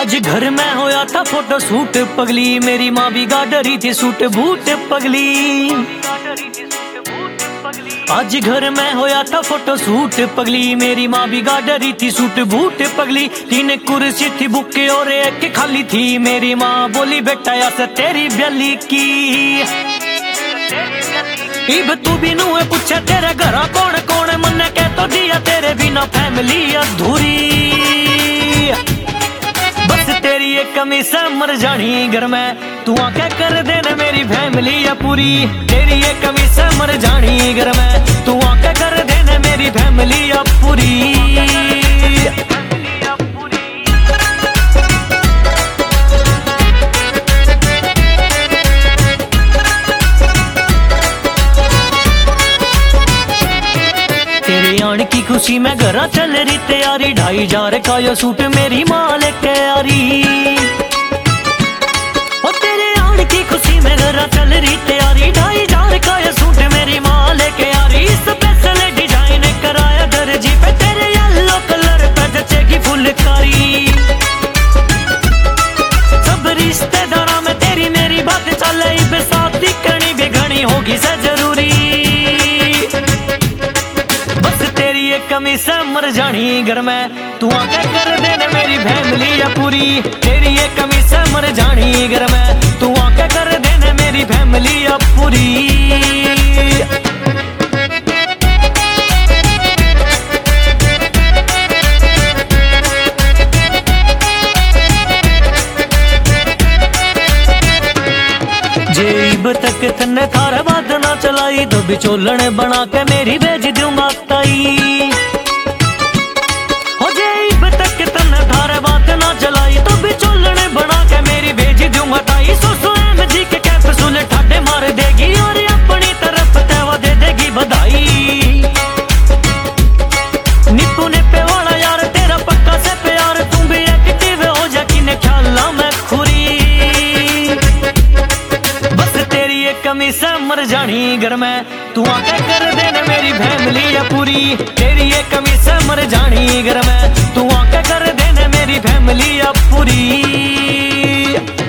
आज घर में होया था फोटो शूट पगली, मेरी माँ भी गाड़ रही थी सूट बूट पगली। आज घर में होया था फोटो शूट पगली, मेरी माँ भी गाड़ रही थी सूट बूट पगली। 3 कुर्सी थी बुके और 1 खाली थी, मेरी माँ बोली बेटा ऐसा तेरी ब्याली की। इब तू भी नू पूछे तेरे घर कौन कौन, मन कह तो दिया तेरे बिना फैमिली अधूरी। बस तेरी एक कमी से मर जानी घर में, तू आके कर देना मेरी फैमिली या पूरी। तेरी एक कमी से मर जानी घर में, तू आके कर देना मेरी फैमिली या पूरी। तेरे आने की खुशी में घरा चल रही तैयारी, 2500 का यो सूट मेरी माँ लेके आ रही। और तेरे आने की खुशी में घरा चल रही तैयारी, 2500 का यो सूट मेरी माँ लेके आ रही। स्पेशल डिजाइन कराया दर्जी पे, तेरे येलो कलर पे जचेगी फुलकारी। सब रिश्तेदारा में तेरी मेरी बात चले, शादी करनी भी घनी होगी से जरूरी। कमी से मर जानी घर में, तू आके कर देना मेरी फैमिली या पूरी। तेरी ये कमी से मर जानी घर में, तू आके कर देना मेरी फैमिली या पूरी। जेब तक तन्ने थारे बात ना चलाई, तो बिचोलन बना के मेरी भेज दूंगा ताई। हो जेब तक तन्ने थारे बात ना चलाई, तो बिचोलन बना के मेरी भेज दूंगा ताई। सोसो जी के कैप्सूल ठाडे मार देगी, और अपनी तरफ तेवा दे देगी बधाई। निप्पू निप्पे वाला यार तेरा पक्का से प्यार, तू भी एक्टिव हो जा किने ख्याला में खुरी। कमी से मर जानी घर में, तू आके कर देना मेरी फैमिली या पूरी। तेरी ये कमी से मर जानी घर में, तू आके कर देना मेरी फैमिली या पूरी।